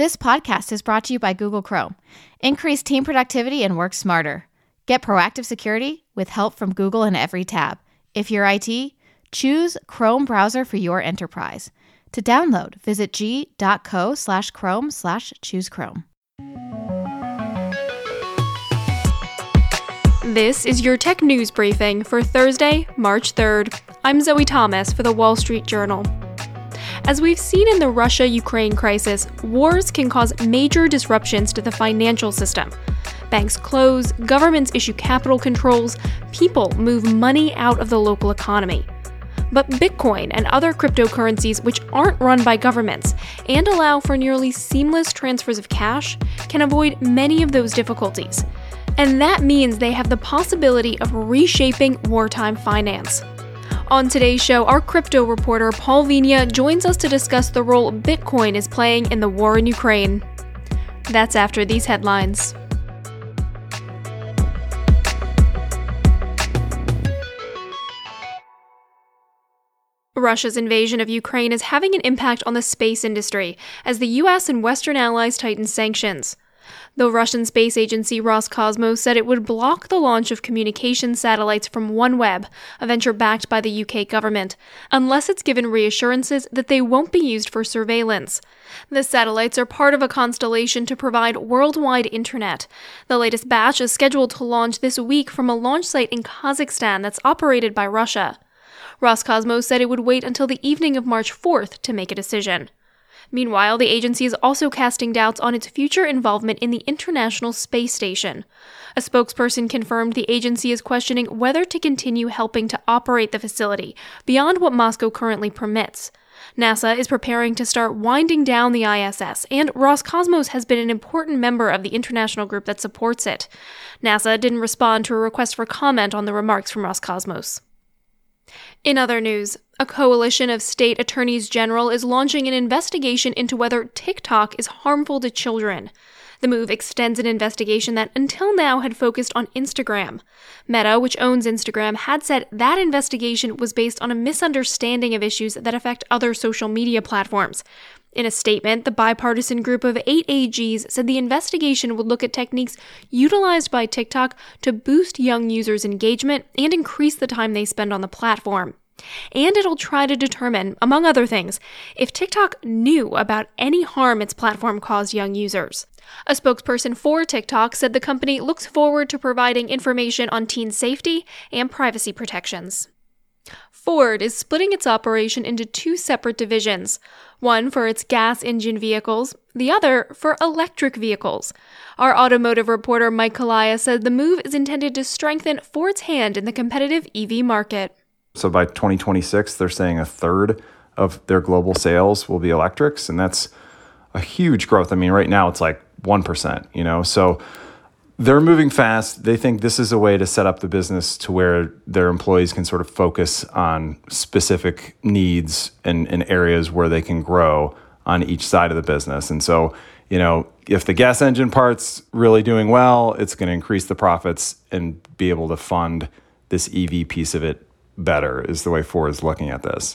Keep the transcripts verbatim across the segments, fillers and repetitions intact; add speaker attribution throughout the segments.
Speaker 1: This podcast is brought to you by Google Chrome. Increase team productivity and work smarter. Get proactive security with help from Google in every tab. If you're I T, choose Chrome browser for your enterprise. To download, visit g.co slash chrome slash choose Chrome.
Speaker 2: This is your tech news briefing for Thursday, March third. I'm Zoe Thomas for the Wall Street Journal. As we've seen in the Russia-Ukraine crisis, wars can cause major disruptions to the financial system. Banks close, governments issue capital controls, people move money out of the local economy. But Bitcoin and other cryptocurrencies which aren't run by governments and allow for nearly seamless transfers of cash can avoid many of those difficulties. And that means they have the possibility of reshaping wartime finance. On today's show, our crypto reporter Paul Vigna joins us to discuss the role Bitcoin is playing in the war in Ukraine. That's after these headlines. Russia's invasion of Ukraine is having an impact on the space industry as the U S and Western allies tighten sanctions. The Russian space agency Roscosmos said it would block the launch of communication satellites from OneWeb, a venture backed by the U K government, unless it's given reassurances that they won't be used for surveillance. The satellites are part of a constellation to provide worldwide internet. The latest batch is scheduled to launch this week from a launch site in Kazakhstan that's operated by Russia. Roscosmos said it would wait until the evening of March fourth to make a decision. Meanwhile, the agency is also casting doubts on its future involvement in the International Space Station. A spokesperson confirmed the agency is questioning whether to continue helping to operate the facility beyond what Moscow currently permits. NASA is preparing to start winding down the I S S, and Roscosmos has been an important member of the international group that supports it. NASA didn't respond to a request for comment on the remarks from Roscosmos. In other news, a coalition of state attorneys general is launching an investigation into whether TikTok is harmful to children. The move extends an investigation that until now had focused on Instagram. Meta, which owns Instagram, had said that investigation was based on a misunderstanding of issues that affect other social media platforms. In a statement, the bipartisan group of eight A Gs said the investigation would look at techniques utilized by TikTok to boost young users' engagement and increase the time they spend on the platform. And it'll try to determine, among other things, if TikTok knew about any harm its platform caused young users. A spokesperson for TikTok said the company looks forward to providing information on teen safety and privacy protections. Ford is splitting its operation into two separate divisions, one for its gas engine vehicles, the other for electric vehicles. Our automotive reporter Mike Kalaya said the move is intended to strengthen Ford's hand in the competitive E V market.
Speaker 3: So by twenty twenty-six, they're saying a third of their global sales will be electrics, and that's a huge growth. I mean, right now it's like one percent, you know, so they're moving fast. They think this is a way to set up the business to where their employees can sort of focus on specific needs and, and areas where they can grow on each side of the business. And so, you know, if the gas engine part's really doing well, it's going to increase the profits and be able to fund this E V piece of it better, is the way Ford is looking at this.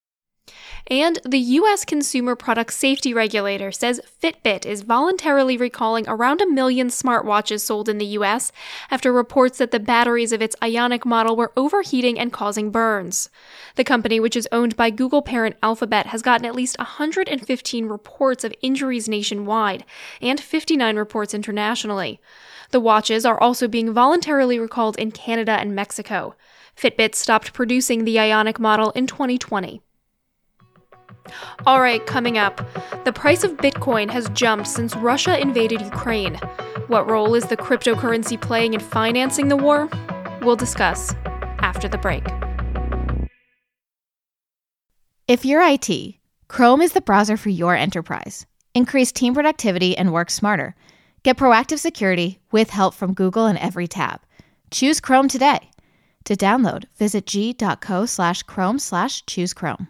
Speaker 2: And the U S Consumer Product Safety Regulator says Fitbit is voluntarily recalling around a million smartwatches sold in the U S after reports that the batteries of its Ionic model were overheating and causing burns. The company, which is owned by Google parent Alphabet, has gotten at least one hundred fifteen reports of injuries nationwide and fifty-nine reports internationally. The watches are also being voluntarily recalled in Canada and Mexico. Fitbit stopped producing the Ionic model in twenty twenty. All right, coming up, the price of Bitcoin has jumped since Russia invaded Ukraine. What role is the cryptocurrency playing in financing the war? We'll discuss after the break.
Speaker 1: If you're I T, Chrome is the browser for your enterprise. Increase team productivity and work smarter. Get proactive security with help from Google in every tab. Choose Chrome today. To download, visit g.co slash chrome slash choose Chrome.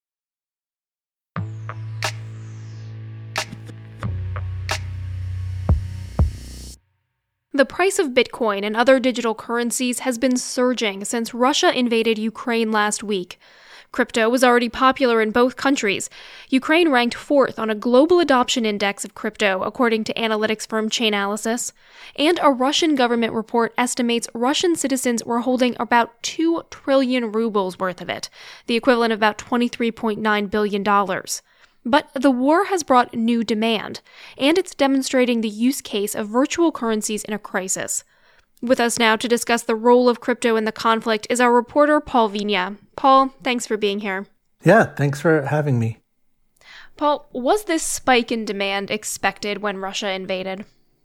Speaker 2: The price of Bitcoin and other digital currencies has been surging since Russia invaded Ukraine last week. Crypto was already popular in both countries. Ukraine ranked fourth on a global adoption index of crypto, according to analytics firm Chainalysis. And a Russian government report estimates Russian citizens were holding about two trillion rubles worth of it, the equivalent of about twenty-three point nine billion dollars. But the war has brought new demand, and it's demonstrating the use case of virtual currencies in a crisis. With us now to discuss the role of crypto in the conflict is our reporter, Paul Vigna. Paul, thanks for being here.
Speaker 4: Yeah, thanks for having me.
Speaker 2: Paul, was this spike in demand expected when Russia invaded?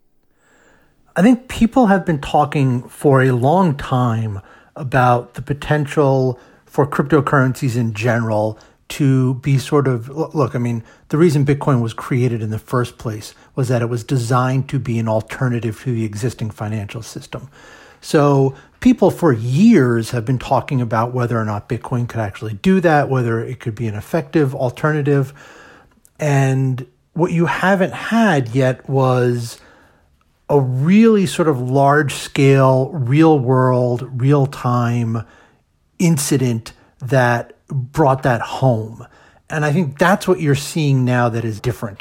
Speaker 4: I think people have been talking for a long time about the potential for cryptocurrencies in general to be sort of, look, I mean, the reason Bitcoin was created in the first place was that it was designed to be an alternative to the existing financial system. So people for years have been talking about whether or not Bitcoin could actually do that, whether it could be an effective alternative. And what you haven't had yet was a really sort of large scale, real world, real time incident that brought that home. And I think that's what you're seeing now that is different.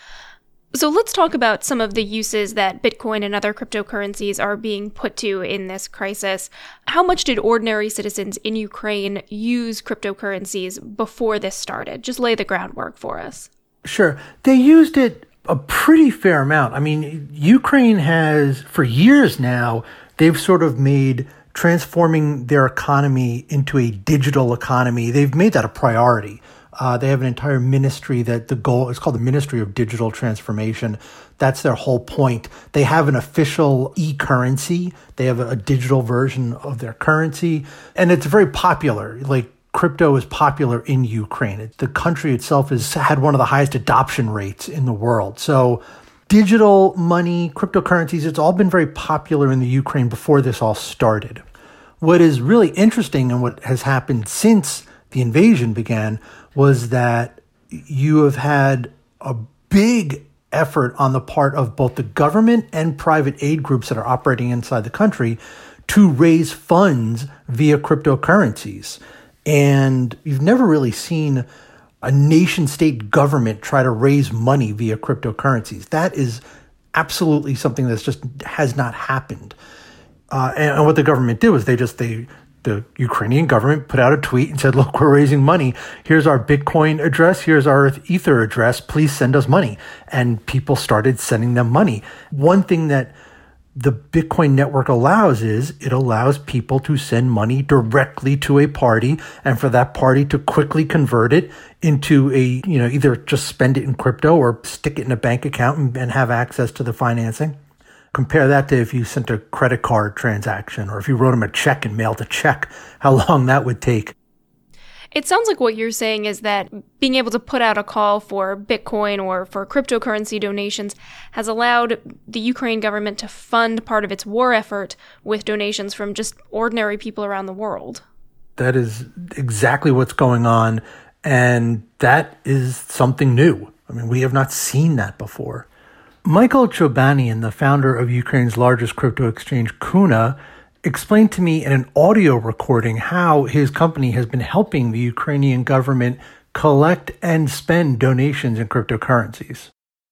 Speaker 2: So let's talk about some of the uses that Bitcoin and other cryptocurrencies are being put to in this crisis. How much did ordinary citizens in Ukraine use cryptocurrencies before this started? Just lay the groundwork for us.
Speaker 4: Sure. They used it a pretty fair amount. I mean, Ukraine has, for years now, they've sort of made transforming their economy into a digital economy. They've made that a priority. Uh, they have an entire ministry that the goal is called the Ministry of Digital Transformation. That's their whole point. They have an official e-currency. They have a, a digital version of their currency. And it's very popular. Like crypto is popular in Ukraine. It, the country itself has had one of the highest adoption rates in the world. So digital money, cryptocurrencies, it's all been very popular in the Ukraine before this all started. What is really interesting and what has happened since the invasion began was that you have had a big effort on the part of both the government and private aid groups that are operating inside the country to raise funds via cryptocurrencies. And you've never really seen a nation-state government try to raise money via cryptocurrencies. That is absolutely something that's just has not happened. Uh, and, and what the government did was they just, they, the Ukrainian government put out a tweet and said, look, we're raising money. Here's our Bitcoin address. Here's our Ether address. Please send us money. And people started sending them money. One thing that the Bitcoin network allows is it allows people to send money directly to a party and for that party to quickly convert it into a, you know, either just spend it in crypto or stick it in a bank account and, and have access to the financing. Compare that to if you sent a credit card transaction or if you wrote them a check and mailed a check, how long that would take.
Speaker 2: It sounds like what you're saying is that being able to put out a call for Bitcoin or for cryptocurrency donations has allowed the Ukraine government to fund part of its war effort with donations from just ordinary people around the world.
Speaker 4: That is exactly what's going on, and that is something new. I mean, we have not seen that before. Michael Chobanian, the founder of Ukraine's largest crypto exchange, Kuna, explained to me in an audio recording how his company has been helping the Ukrainian government collect and spend donations in cryptocurrencies.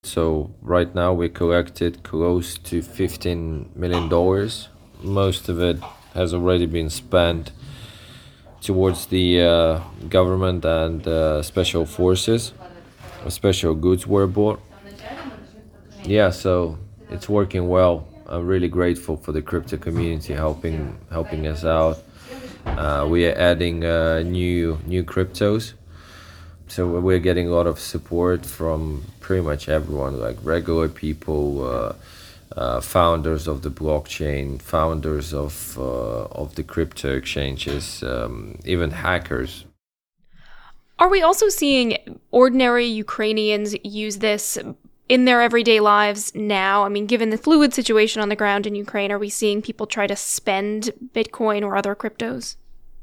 Speaker 5: So right now we collected close to fifteen million dollars. Most of it has already been spent towards the uh, government and uh, special forces. Special goods were bought. Yeah, so it's working well. I'm really grateful for the crypto community helping helping us out. Uh, we are adding uh, new new cryptos, so we're getting a lot of support from pretty much everyone, like regular people, uh, uh, founders of the blockchain, founders of uh, of the crypto exchanges, um, even hackers.
Speaker 2: Are we also seeing ordinary Ukrainians use this in their everyday lives now? I mean, given the fluid situation on the ground in Ukraine, are we seeing people try to spend Bitcoin or other cryptos?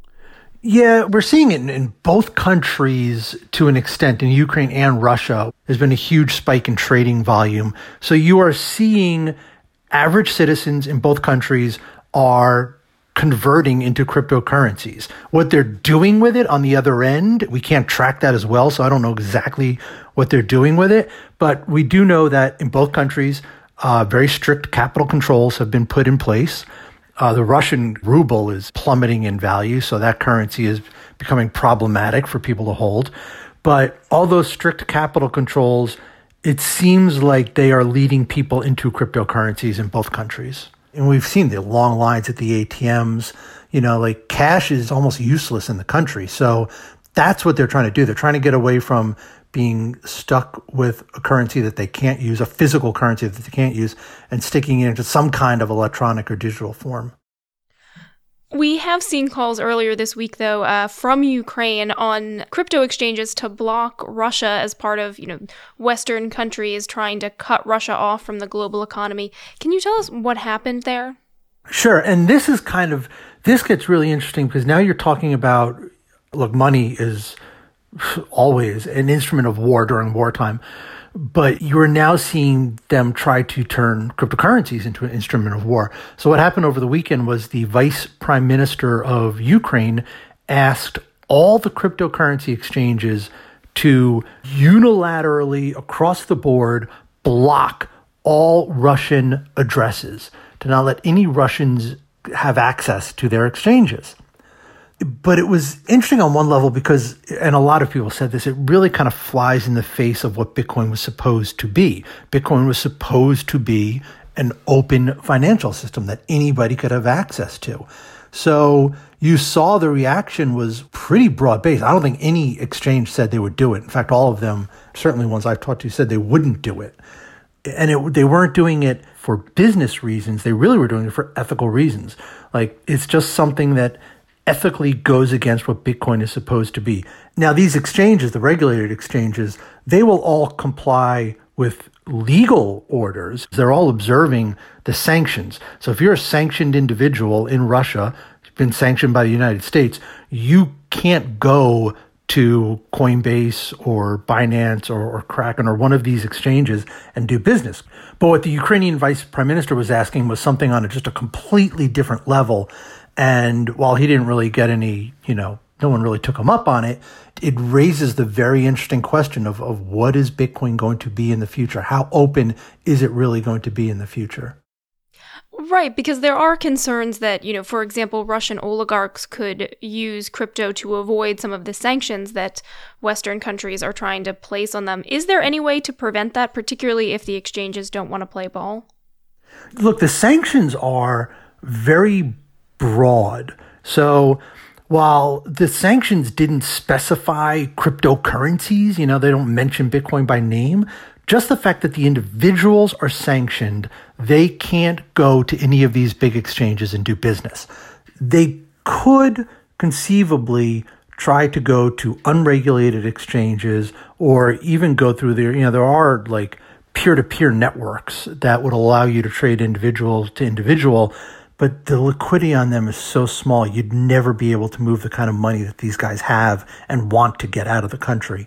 Speaker 4: Yeah, we're seeing it in, in both countries to an extent. In Ukraine and Russia, there's been a huge spike in trading volume. So you are seeing average citizens in both countries are converting into cryptocurrencies. What they're doing with it on the other end, we can't track that as well, so I don't know exactly what they're doing with it. But we do know that in both countries, uh, very strict capital controls have been put in place. Uh, the Russian ruble is plummeting in value, so that currency is becoming problematic for people to hold. But all those strict capital controls, it seems like they are leading people into cryptocurrencies in both countries. And we've seen the long lines at the A T Ms. You know, like cash is almost useless in the country. So that's what they're trying to do. They're trying to get away from being stuck with a currency that they can't use, a physical currency that they can't use, and sticking it into some kind of electronic or digital form.
Speaker 2: We have seen calls earlier this week, though, uh, from Ukraine on crypto exchanges to block Russia as part of, you know, Western countries trying to cut Russia off from the global economy. Can you tell us what happened there?
Speaker 4: Sure. And this is kind of, this gets really interesting because now you're talking about, look, money is always an instrument of war during wartime, but you're now seeing them try to turn cryptocurrencies into an instrument of war. So what happened over the weekend was the vice prime minister of Ukraine asked all the cryptocurrency exchanges to unilaterally, across the board, block all Russian addresses, to not let any Russians have access to their exchanges. But it was interesting on one level because, and a lot of people said this, it really kind of flies in the face of what Bitcoin was supposed to be. Bitcoin was supposed to be an open financial system that anybody could have access to. So you saw the reaction was pretty broad-based. I don't think any exchange said they would do it. In fact, all of them, certainly ones I've talked to, said they wouldn't do it. And it, they weren't doing it for business reasons. They really were doing it for ethical reasons. Like, it's just something that ethically goes against what Bitcoin is supposed to be. Now, these exchanges, the regulated exchanges, they will all comply with legal orders. They're all observing the sanctions. So if you're a sanctioned individual in Russia, been sanctioned by the United States, you can't go to Coinbase or Binance or, or Kraken or one of these exchanges and do business. But what the Ukrainian vice prime minister was asking was something on a, just a completely different level. And while he didn't really get any, you know, no one really took him up on it, it raises the very interesting question of, of what is Bitcoin going to be in the future? How open is it really going to be in the future?
Speaker 2: Right, because there are concerns that, you know, for example, Russian oligarchs could use crypto to avoid some of the sanctions that Western countries are trying to place on them. Is there any way to prevent that, particularly if the exchanges don't want to play ball?
Speaker 4: Look, the sanctions are very broad. So while the sanctions didn't specify cryptocurrencies, you know, they don't mention Bitcoin by name, just the fact that the individuals are sanctioned, they can't go to any of these big exchanges and do business. They could conceivably try to go to unregulated exchanges or even go through their, you know, there are like peer-to-peer networks that would allow you to trade individual to individual, but the liquidity on them is so small, you'd never be able to move the kind of money that these guys have and want to get out of the country.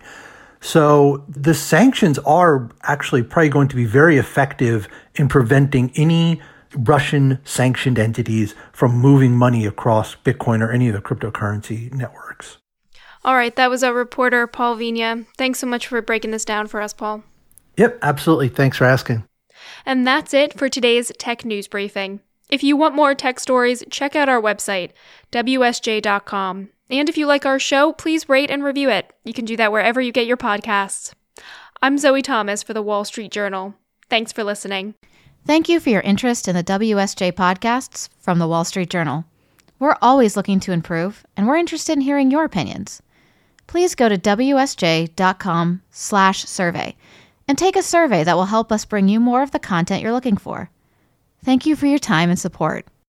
Speaker 4: So the sanctions are actually probably going to be very effective in preventing any Russian sanctioned entities from moving money across Bitcoin or any of the cryptocurrency networks.
Speaker 2: All right, that was our reporter, Paul Vigna. Thanks so much for breaking this down for us, Paul.
Speaker 4: Yep, absolutely. Thanks for asking.
Speaker 2: And that's it for today's Tech News Briefing. If you want more tech stories, check out our website, W S J dot com. And if you like our show, please rate and review it. You can do that wherever you get your podcasts. I'm Zoe Thomas for the Wall Street Journal. Thanks for listening.
Speaker 1: Thank you for your interest in the W S J podcasts from the Wall Street Journal. We're always looking to improve, and we're interested in hearing your opinions. Please go to W S J dot com slash survey and take a survey that will help us bring you more of the content you're looking for. Thank you for your time and support.